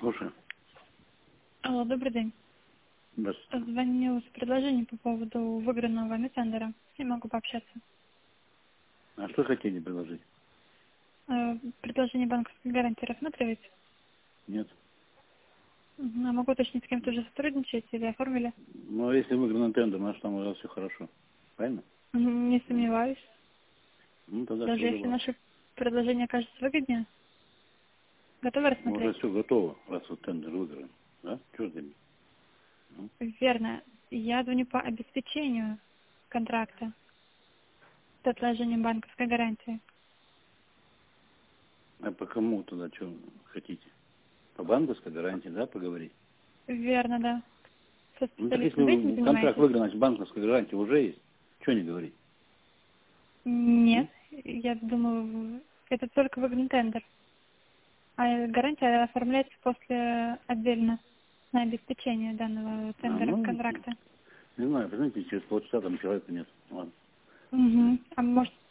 Слушай. Алло, добрый день. Здравствуйте. Звоню с предложением по поводу выигранного вами тендера. Не могу пообщаться. А что хотели предложить? Предложение банковской гарантии рассматриваете? Нет. А могу уточнить, с кем-то уже сотрудничаете или оформили? Ну, а если выигран тендер, значит там уже все хорошо. Правильно? Не сомневаюсь. Ну, тогда Даже все если добро. наше предложение окажется выгоднее, готовы Ну, уже рассмотреть? все готово, раз вот тендер выигран. Да? Чего ты? Ну, Верно. Я звоню по обеспечению контракта с отложением банковской гарантии. а по кому тогда что хотите? По банковской гарантии, да, поговорить? Верно, да. Со Ну, так специалистом этим если контракт занимаетесь? выигран, значит банковская гарантия уже есть. Что не говорить? Нет. Я думаю, это только выгодный тендер. А гарантия оформляется после отдельно на обеспечение данного тендера, Ну, контракта. не знаю, понимаете, через полчаса там человека нет. Ладно. А может